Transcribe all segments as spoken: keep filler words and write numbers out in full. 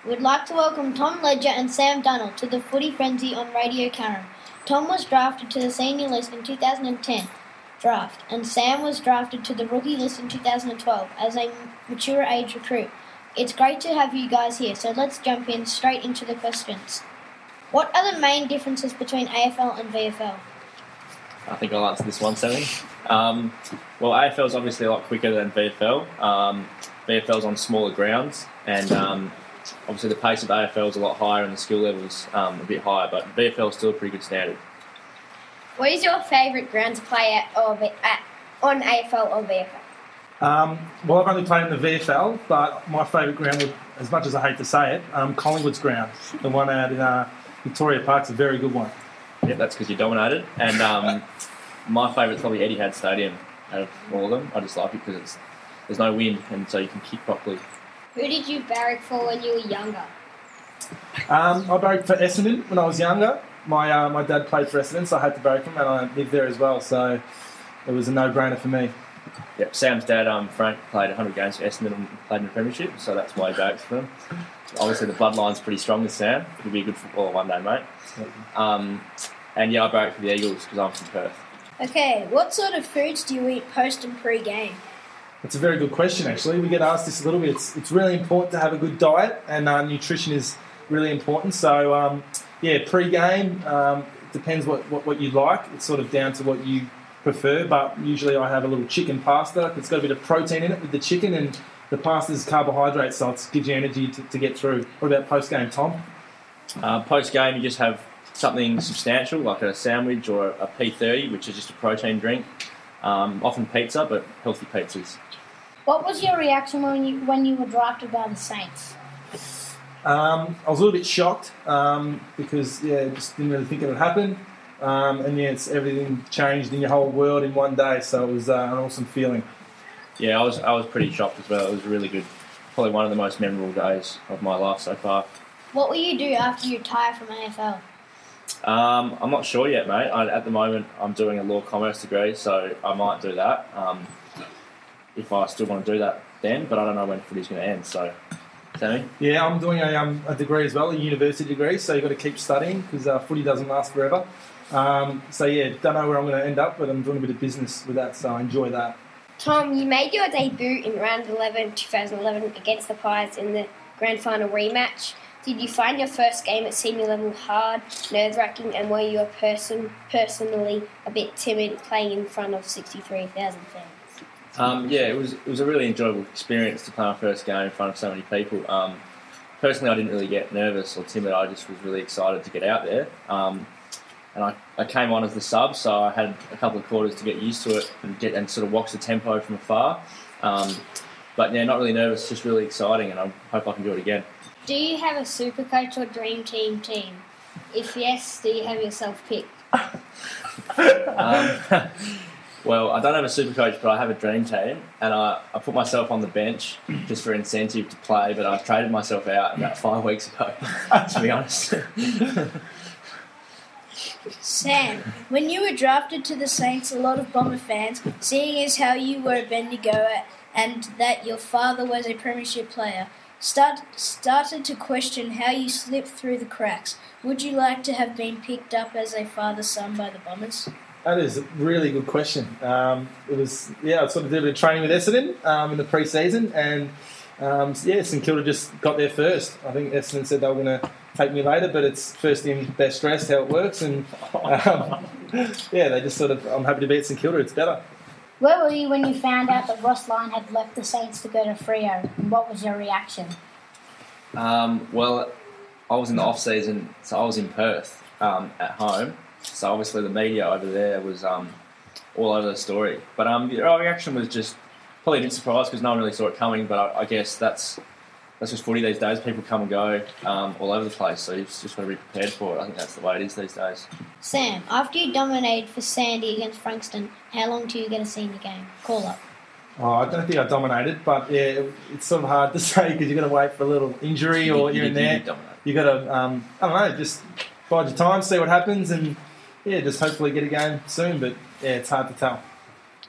We'd like to welcome Tom Ledger and Sam Dunnell to the Footy Frenzy on Radio Karen. Tom was drafted to the senior list in two thousand ten draft, and Sam was drafted to the rookie list in two thousand twelve as a mature age recruit. It's great to have you guys here, so let's jump in straight into the questions. What are the main differences between A F L and V F L? I think I'll answer this one, Sammy. Um, well, A F L is obviously a lot quicker than V F L. Um, V F L is on smaller grounds, and um, obviously the pace of A F L is a lot higher and the skill level's um, a bit higher, but V F L is still a pretty good standard. What is your favourite ground to play at, or at on A F L or V F L? Um, well, I've only played in the V F L, but my favourite ground, would, as much as I hate to say it, um, Collingwood's ground. The one out in uh, Victoria Park's a very good one. Yeah, that's because you dominated. And um, my favourite's probably Etihad Stadium out of all of them. I just like it because it's there's no wind, and so you can kick properly. Who did you barrack for when you were younger? Um, I barracked for Essendon when I was younger. My uh, my dad played for Essendon, so I had to barrack him, and I lived there as well, so it was a no-brainer for me. Yep, Sam's dad, um, Frank, played one hundred games for Essendon and played in the Premiership, so that's why he barracks for them. Obviously, the bloodline's pretty strong with Sam. He'll be a good footballer one day, mate. Um, and yeah, I barrack for the Eagles because I'm from Perth. Okay, what sort of foods do you eat post and pre-game? It's a very good question, actually. We get asked this a little bit. It's, it's really important to have a good diet, and uh, nutrition is really important. So, um, yeah, pre-game, um, it depends what, what, what you like. It's sort of down to what you prefer, but usually I have a little chicken pasta. It's got a bit of protein in it with the chicken, and the pasta's carbohydrates, so it gives you energy to, to get through. What about post-game, Tom? Uh, post-game, you just have something substantial, like a sandwich or a P thirty, which is just a protein drink. Um, often pizza, but healthy pizzas. What was your reaction when you when you were drafted by the Saints? Um, I was a little bit shocked um, because, yeah, just didn't really think it would happen. Um, and, yeah, it's, everything changed in your whole world in one day, so it was uh, an awesome feeling. Yeah, I was I was pretty shocked as well. It was really good. Probably one of the most memorable days of my life so far. What will you do after you retire from A F L? Um, I'm not sure yet, mate. I, at the moment, I'm doing a law commerce degree, so I might do that um, if I still want to do that then, but I don't know when footy's going to end, so... Sammy? Yeah, I'm doing a, um, a degree as well, a university degree, so you've got to keep studying because uh, footy doesn't last forever. Um, so, yeah, don't know where I'm going to end up, but I'm doing a bit of business with that, so I enjoy that. Tom, you made your debut in round eleven, twenty eleven against the Pies in the grand final rematch. Did you find your first game at senior level hard, nerve-wracking, and were you a person personally a bit timid playing in front of sixty-three thousand fans? Um, yeah, it was it was a really enjoyable experience to play my first game in front of so many people. Um, personally, I didn't really get nervous or timid. I just was really excited to get out there. Um, and I, I came on as the sub, so I had a couple of quarters to get used to it and get and sort of watch the tempo from afar. Um, but yeah, not really nervous, just really exciting, and I hope I can do it again. Do you have a super coach or dream team team? If yes, do you have yourself picked? um, well, I don't have a super coach, but I have a dream team, and I, I put myself on the bench just for incentive to play, but I traded myself out about five weeks ago, to be honest. Sam, when you were drafted to the Saints, a lot of Bomber fans, seeing as how you were a Bendigo and that your father was a premiership player, start, started to question how you slipped through the cracks. Would you like to have been picked up as a father-son by the Bombers? That is a really good question. Um, it was, yeah, I sort of did a bit of training with Essendon um, in the pre-season, and um, yeah, St Kilda just got there first. I think Essendon said they were going to take me later, but it's first in, best dressed, how it works, and um, yeah, they just sort of, I'm happy to be at St Kilda, it's better. Where were you when you found out that Ross Lyon had left the Saints to go to Freo, and what was your reaction? Um, well, I was in the off-season, so I was in Perth um, at home, so obviously the media over there was um, all over the story. But um, the reaction was just probably a bit surprised because no one really saw it coming, but I, I guess that's that's just footy these days. People come and go um, all over the place, so you've just got to be prepared for it. I think that's the way it is these days. Sam, after you dominated for Sandy against Frankston, how long till you get a senior game? Call up. Oh, I don't think I dominated, but yeah, it's sort of hard to say because you've got to wait for a little injury or you, you're you, in there. You You've got to, um, I don't know, just bide your time, see what happens, and yeah, just hopefully get a game soon, but yeah, it's hard to tell.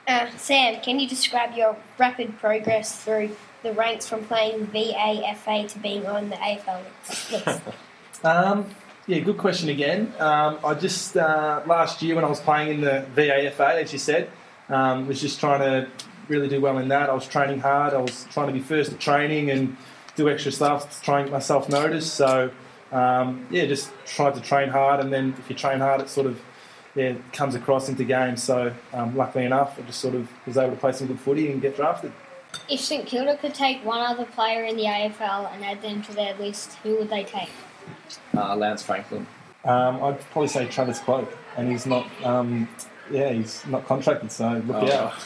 Uh, Sam, can you describe your rapid progress through the ranks from playing V A F A to being on the A F L list? Um, yeah, good question again. Um, I just, uh, last year when I was playing in the V A F A, as you said, um, was just trying to really do well in that. I was training hard. I was trying to be first at training and do extra stuff to try and get myself noticed. So, um, yeah, just tried to train hard, and then if you train hard, it sort of yeah, comes across into games. So, um, luckily enough, I just sort of was able to play some good footy and get drafted. If St Kilda could take one other player in the A F L and add them to their list, who would they take? Uh, Lance Franklin. Um, I'd probably say Travis Cloak, and he's not, um, yeah, he's not contracted, so look Oh. out.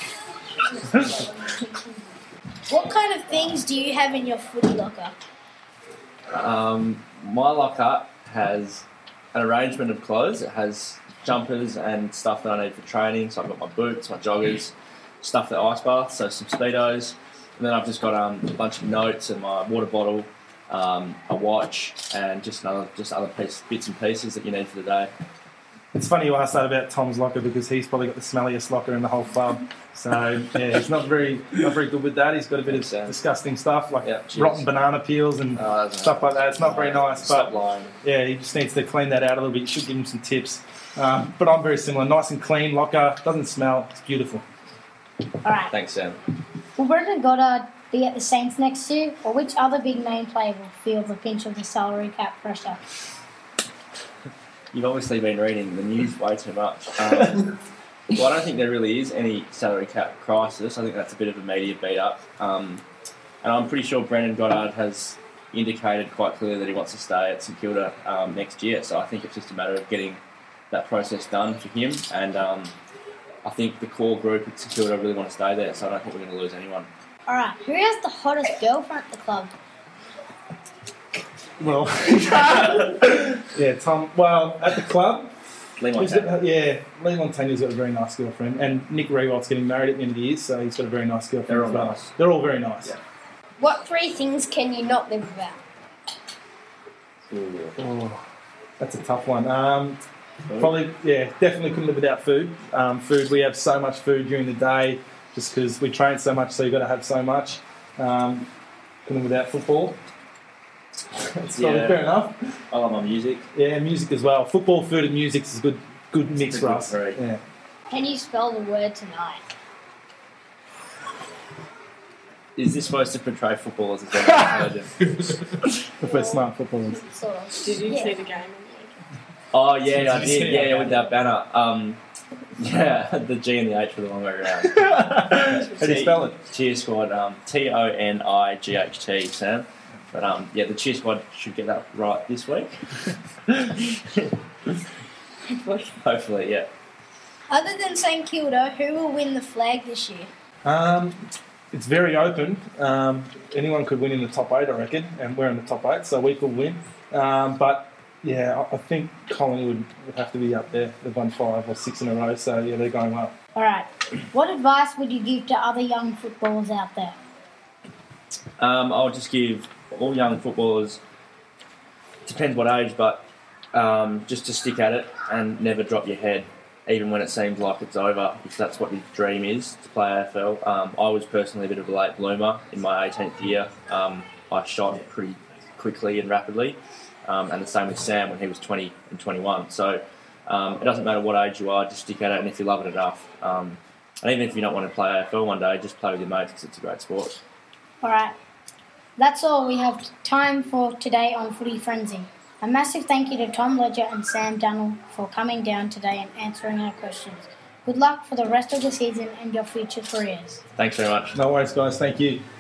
What kind of things do you have in your footy locker? Um, my locker has an arrangement of clothes. It has jumpers and stuff that I need for training. So I've got my boots, my joggers, stuff for ice bath, so some Speedos. And then I've just got um, a bunch of notes and my water bottle, um, a watch, and just another, just other piece, bits and pieces that you need for the day. It's funny you asked that about Tom's locker because he's probably got the smelliest locker in the whole club. So yeah, he's not very not very good with that. He's got a bit of Makes sense. disgusting stuff like Yeah, cheers. rotten banana peels and Oh, that's stuff like that. It's not very nice, Stop but lying. yeah, he just needs to clean that out a little bit. You should give him some tips. Um, but I'm very similar. Nice and clean locker, doesn't smell. It's beautiful. All right. Thanks, Sam. Will Brendan Goddard be at the Saints next year, or which other big name player will feel the pinch of the salary cap pressure? You've obviously been reading the news way too much. Um, well, I don't think there really is any salary cap crisis. I think that's a bit of a media beat-up. Um, and I'm pretty sure Brendan Goddard has indicated quite clearly that he wants to stay at St Kilda um, next year. So I think it's just a matter of getting that process done for him. And um, I think the core group at St Kilda really want to stay there. So I don't think we're going to lose anyone. All right, who has the hottest girlfriend at the club? Well, yeah, Tom. Well, at the club, Lee he's Montana. got, yeah, Lee Montana's got a very nice girlfriend, and Nick Rewalt's getting married at the end of the year, so he's got a very nice girlfriend. They're all as well. nice. They're all very nice. Yeah. What three things can you not live without? Oh, that's a tough one. Um, probably, yeah, definitely couldn't live without food. Um, food, we have so much food during the day just because we train so much, so you've got to have so much. Um, couldn't live without football. That's probably Yeah. fair enough. I love my music. Yeah, music as well. Football, food, and music is a good, good mix a for good us. three. Yeah. Can you spell the word tonight? Is this supposed to portray football as a very intelligent? If we're smart footballers. Sort of. Did you Yeah. see the game? Oh yeah, I Did you did. see Yeah, that? yeah, with that banner. Um, yeah, the G and the H were the long way around. How do you spell it? Cheer Squad. Um, T O N I G H T. Sam. But um, yeah, the Cheer Squad should get that right this week. Hopefully, yeah. Other than St Kilda, who will win the flag this year? Um, it's very open. Um, anyone could win in the top eight, I reckon, and we're in the top eight, so we could win. Um, but yeah, I, I think Collingwood would have to be up there. They've won five or six in a row, so yeah, they're going well. All right. What advice would you give to other young footballers out there? Um, I'll just give all young footballers, depends what age, but um, just to stick at it and never drop your head, even when it seems like it's over, if that's what your dream is, to play A F L. Um, I was personally a bit of a late bloomer in my eighteenth year. Um, I shot pretty quickly and rapidly, um, and the same with Sam when he was twenty and twenty-one. So um, it doesn't matter what age you are, just stick at it, and if you love it enough, um, and even if you don't want to play A F L one day, just play with your mates because it's a great sport. All right. That's all we have time for today on Footy Frenzy. A massive thank you to Tom Ledger and Sam Dunnell for coming down today and answering our questions. Good luck for the rest of the season and your future careers. Thanks very much. No worries, guys. Thank you.